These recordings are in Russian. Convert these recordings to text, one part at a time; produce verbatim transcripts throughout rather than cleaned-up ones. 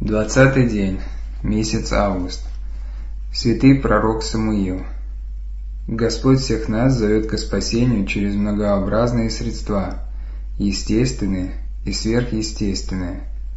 Двадцатый день, месяц август. Святый пророк Самуил. Господь всех нас зовет ко спасению через многообразные средства, естественные и сверхъестественные.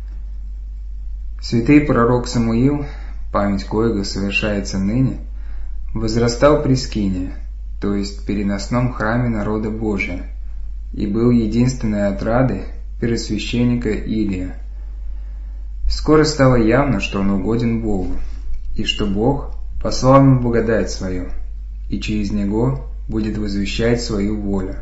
Святый пророк Самуил, память коего совершается ныне, возрастал при скине, то есть переносном храме народа Божия, и был единственной отрадой первосвященника Илия. Скоро стало явно, что он угоден Богу, и что Бог послал ему благодать свою, и через него будет возвещать свою волю.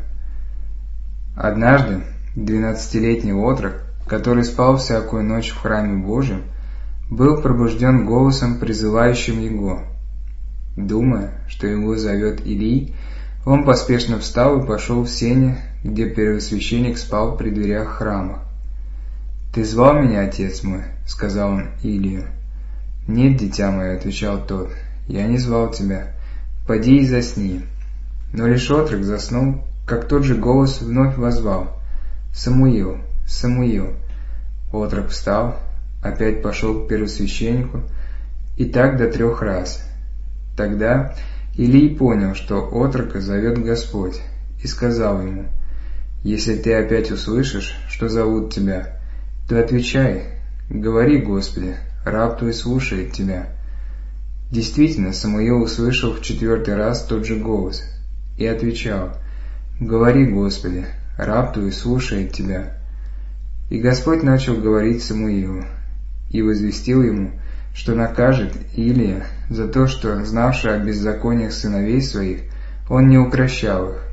Однажды двенадцатилетний отрок, который спал всякую ночь в храме Божьем, был пробужден голосом, призывающим его. Думая, что его зовет Илий, он поспешно встал и пошел в сени, где первосвященник спал при дверях храма. «Ты звал меня, отец мой?» — сказал он Илию. «Нет, дитя мое», — отвечал тот, — «я не звал тебя. Поди и засни». Но лишь отрок заснул, как тот же голос вновь воззвал: «Самуил, Самуил». Отрок встал, опять пошел к первосвященнику, и так до трех раз. Тогда Илий понял, что отрока зовет Господь, и сказал ему: «Если ты опять услышишь, что зовут тебя, то отвечай: говори, Господи, раб твой слушает тебя». Действительно, Самуил услышал в четвертый раз тот же голос и отвечал: «Говори, Господи, раб твой слушает тебя». И Господь начал говорить Самуилу и возвестил ему, что накажет Илия за то, что, знавший о беззакониях сыновей своих, он не укрощал их.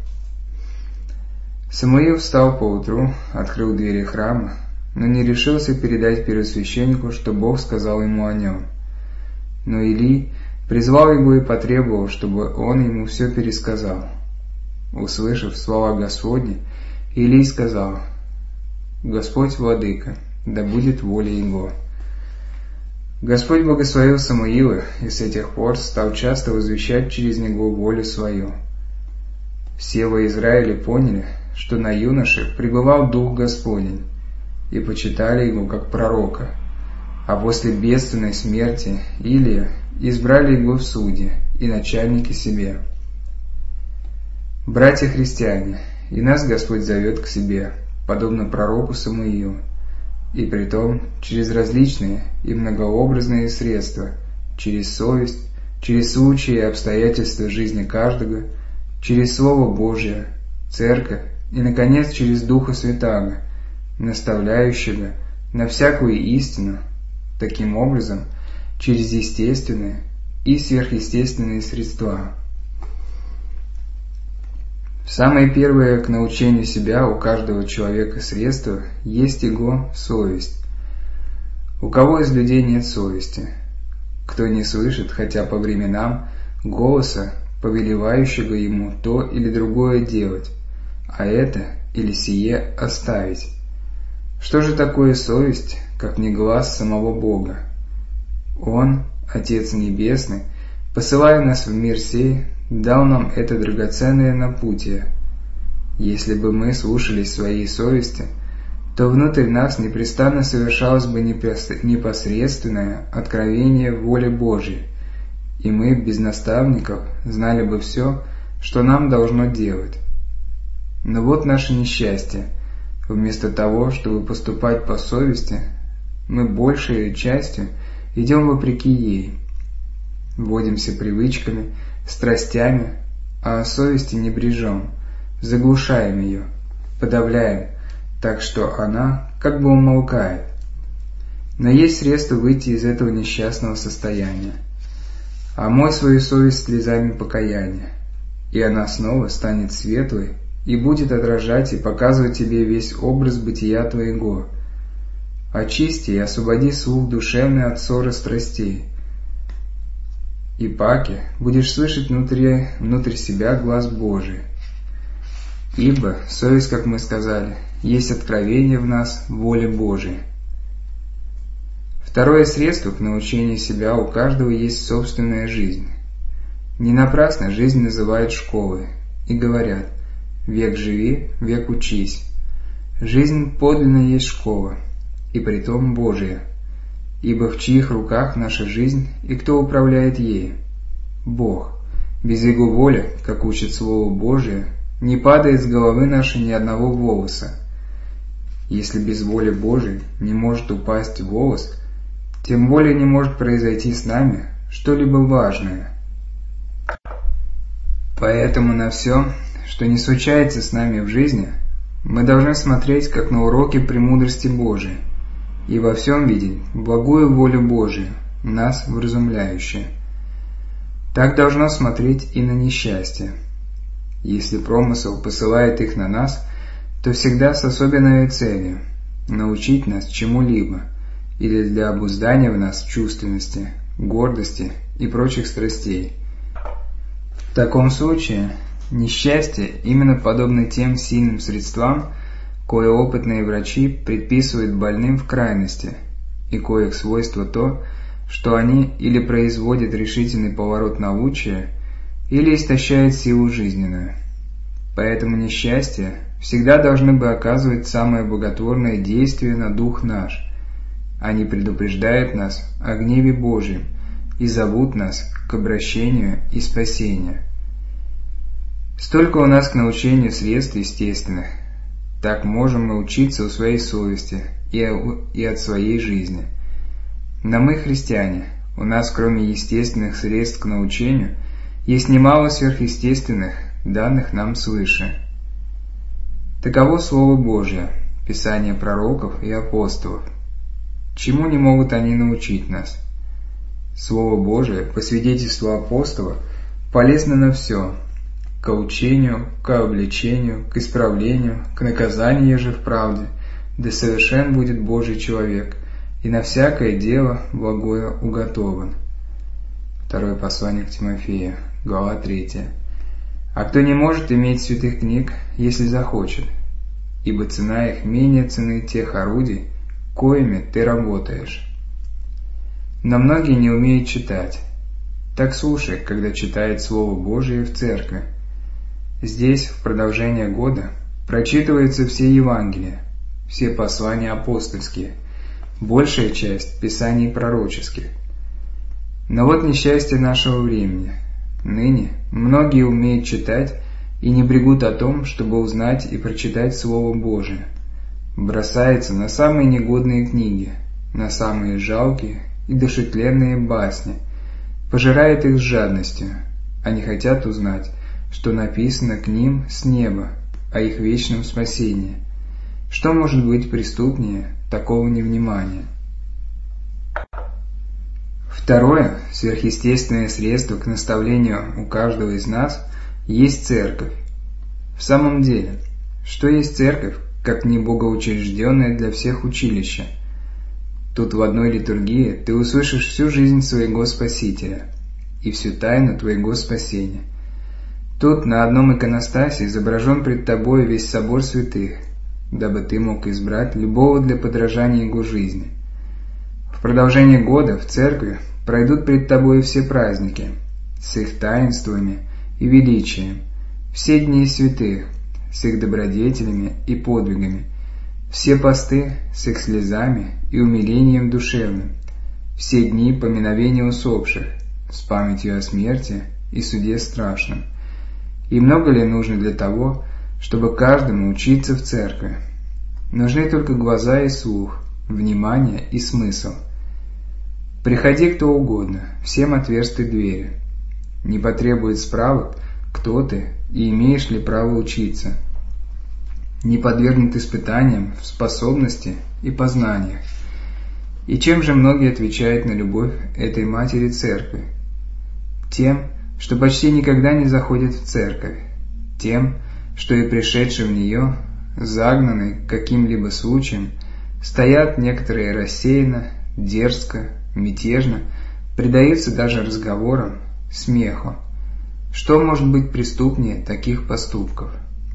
Самуил встал поутру, открыл двери храма, но не решился передать первосвященнику, что Бог сказал ему о нем. Но Илий призвал его и потребовал, чтобы он ему все пересказал. Услышав слова Господни, Илий сказал: «Господь владыка, да будет воля его». Господь благословил Самуила и с этих пор стал часто возвещать через него волю свою. Все во Израиле поняли, что на юноше пребывал Дух Господень, и почитали его как пророка, а после бедственной смерти Илия избрали его в судьи и начальники себе. Братья-христиане, и нас Господь зовет к себе, подобно пророку Самуилу, и притом через различные и многообразные средства, через совесть, через случаи и обстоятельства жизни каждого, через Слово Божие, Церковь и, наконец, через Духа Святаго, наставляющего на всякую истину, таким образом, через естественные и сверхъестественные средства. Самое первое к научению себя у каждого человека средство есть его совесть. У кого из людей нет совести? Кто не слышит, хотя по временам, голоса, повелевающего ему то или другое делать, а это или сие оставить? Что же такое совесть, как не глас самого Бога? Он, Отец Небесный, посылая нас в мир сей, дал нам это драгоценное напутие. Если бы мы слушались своей совести, то внутрь нас непрестанно совершалось бы непосредственное откровение воли Божьей, и мы, без наставников, знали бы все, что нам должно делать. Но вот наше несчастье. Вместо того, чтобы поступать по совести, мы большей частью идем вопреки ей, водимся привычками, страстями, а о совести не брежем, заглушаем ее, подавляем, так что она как бы умолкает. Но есть средство выйти из этого несчастного состояния. Омой свою совесть слезами покаяния, и она снова станет светлой и будет отражать и показывать тебе весь образ бытия твоего. Очисти и освободи слух душевный от ссоры страстей. И паки будешь слышать внутри, внутрь себя глас Божий. Ибо совесть, как мы сказали, есть откровение в нас воли Божией. Второе средство к научению себя у каждого есть собственная жизнь. Не напрасно жизнь называют школой и говорят: «Век живи, век учись». Жизнь подлинно есть школа, и притом Божия. ибо в чьих руках наша жизнь и кто управляет ею? Бог. Без Его воли, как учит Слово Божие, не падает с головы нашей ни одного волоса. Если без воли Божией не может упасть волос, тем более не может произойти с нами что-либо важное. Поэтому на все, что не случается с нами в жизни, мы должны смотреть как на уроки премудрости Божией и во всем видеть благую волю Божию, нас вразумляющую. Так должно смотреть и на несчастье. Если промысел посылает их на нас, то всегда с особенной целью – научить нас чему-либо или для обуздания в нас чувственности, гордости и прочих страстей. В таком случае несчастье именно подобно тем сильным средствам, кое опытные врачи предписывают больным в крайности, и коих свойство то, что они или производят решительный поворот на лучшее, или истощают силу жизненную. Поэтому несчастья всегда должны бы оказывать самое благотворное действие на дух наш. Они предупреждают нас о гневе Божьем и зовут нас к обращению и спасению. Столько у нас к научению средств естественных, так можем мы учиться у своей совести и от своей жизни. Но мы, христиане, у нас кроме естественных средств к научению, есть немало сверхъестественных, данных нам свыше. Таково Слово Божие, Писание пророков и апостолов. Чему не могут они научить нас? Слово Божие, по свидетельству апостола, полезно на все – к учению, к обличению, к исправлению, к наказанию же в правде, да совершен будет Божий человек, и на всякое дело благое уготован. Второе послание к Тимофею, глава третья. А кто не может иметь святых книг, если захочет, ибо цена их менее цены тех орудий, коими ты работаешь. Но многие не умеют читать. Так слушай, когда читает Слово Божие в церкви. Здесь, в продолжение года, прочитываются все Евангелия, все послания апостольские, большая часть Писаний пророческих. Но вот несчастье нашего времени. Ныне многие умеют читать и не брегут о том, чтобы узнать и прочитать Слово Божие. Бросаются на самые негодные книги, на самые жалкие и душетленные басни, пожирает их с жадностью. Они хотят узнать, что написано к ним с неба о их вечном спасении. Что может быть преступнее такого невнимания? Второе сверхъестественное средство к наставлению у каждого из нас есть церковь. В самом деле, что есть церковь, как не богоучрежденное для всех училище? Тут в одной литургии ты услышишь всю жизнь своего Спасителя и всю тайну твоего спасения. Тут на одном иконостасе изображен пред тобой весь собор святых, дабы ты мог избрать любого для подражания его жизни. В продолжение года в церкви пройдут пред тобой все праздники, с их таинствами и величием, все дни святых, с их добродетелями и подвигами, все посты с их слезами и умилением душевным, все дни поминовения усопших, с памятью о смерти и суде страшном. И много ли нужно для того, чтобы каждому учиться в церкви? Нужны только глаза и слух, внимание и смысл. Приходи кто угодно, всем отверсты двери. Не потребует справок, кто ты и имеешь ли право учиться. Не подвергнут испытаниям в способности и познаниях. И чем же многие отвечают на любовь этой матери церкви? Тем, что почти никогда не заходят в церковь, тем, что и пришедшие в нее, загнанные каким-либо случаем, стоят некоторые рассеянно, дерзко, мятежно, предаются даже разговорам, смеху. Что может быть преступнее таких поступков?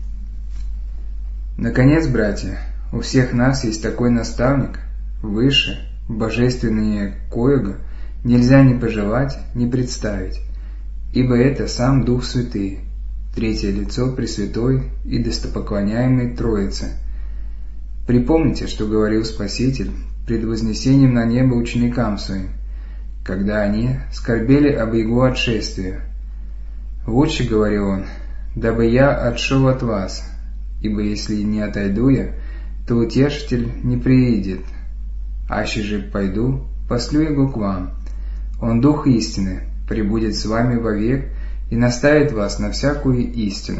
Наконец, братья, у всех нас есть такой наставник, выше, божественнее коего нельзя ни пожелать, ни представить, ибо это сам Дух Святый, третье лицо Пресвятой и достопоклоняемой Троицы. Припомните, что говорил Спаситель, пред вознесением на небо ученикам своим, когда они скорбели об его отшествии. «Лучше, — говорил он, — дабы я отшел от вас, ибо если не отойду я, то Утешитель не приидет, аще же пойду, послю его к вам. Он Дух истины, пребудет с вами вовек и наставит вас на всякую истину».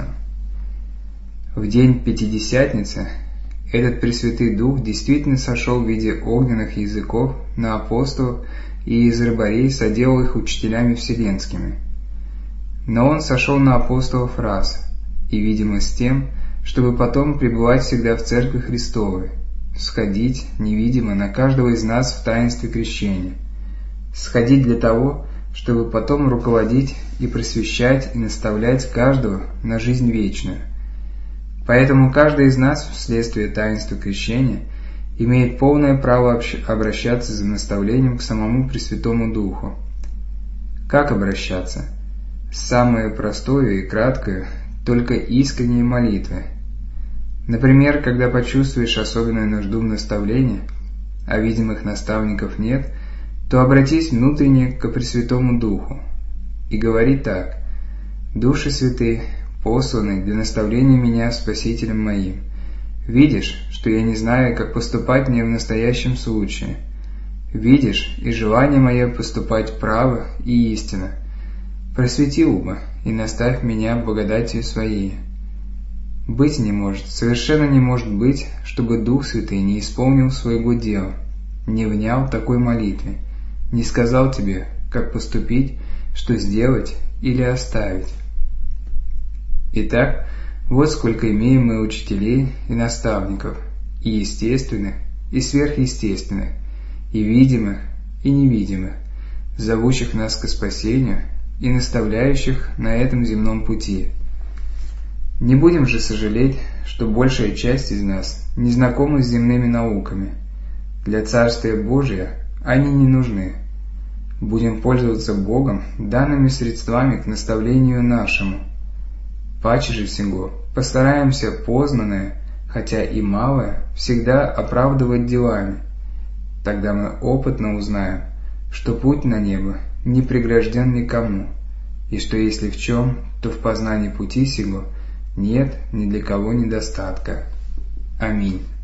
В день Пятидесятницы этот Пресвятый Дух действительно сошел в виде огненных языков на апостолов и из рыбарей соделал их учителями вселенскими. Но Он сошел на апостолов раз, и, видимо, с тем, чтобы потом пребывать всегда в Церкви Христовой, сходить невидимо на каждого из нас в таинстве крещения, сходить для того, чтобы потом руководить и просвещать и наставлять каждого на жизнь вечную. Поэтому каждый из нас вследствие таинства крещения имеет полное право обращаться за наставлением к самому Пресвятому Духу. Как обращаться? Самое простое и краткое, только искренние молитвы. Например, когда почувствуешь особенную нужду в наставлении, а видимых наставников нет, то обратись внутренне к Пресвятому Духу и говори так: «Души святые, посланный для наставления меня Спасителем моим, видишь, что я не знаю, как поступать мне в настоящем случае. Видишь и желание мое поступать право и истинно. Просвети ума и наставь меня благодатью Своей». Быть не может, совершенно не может быть, чтобы Дух Святый не исполнил своего дела, не внял такой молитве, не сказал тебе, как поступить, что сделать или оставить. Итак, вот сколько имеем мы учителей и наставников, и естественных, и сверхъестественных, и видимых, и невидимых, зовущих нас к спасению и наставляющих на этом земном пути. Не будем же сожалеть, что большая часть из нас не знакома с земными науками. Для Царствия Божия они не нужны. Будем пользоваться Богом данными средствами к наставлению нашему. Паче же всего постараемся познанное, хотя и малое, всегда оправдывать делами. Тогда мы опытно узнаем, что путь на небо не прегражден никому, и что если в чем, то в познании пути сего нет ни для кого недостатка. Аминь.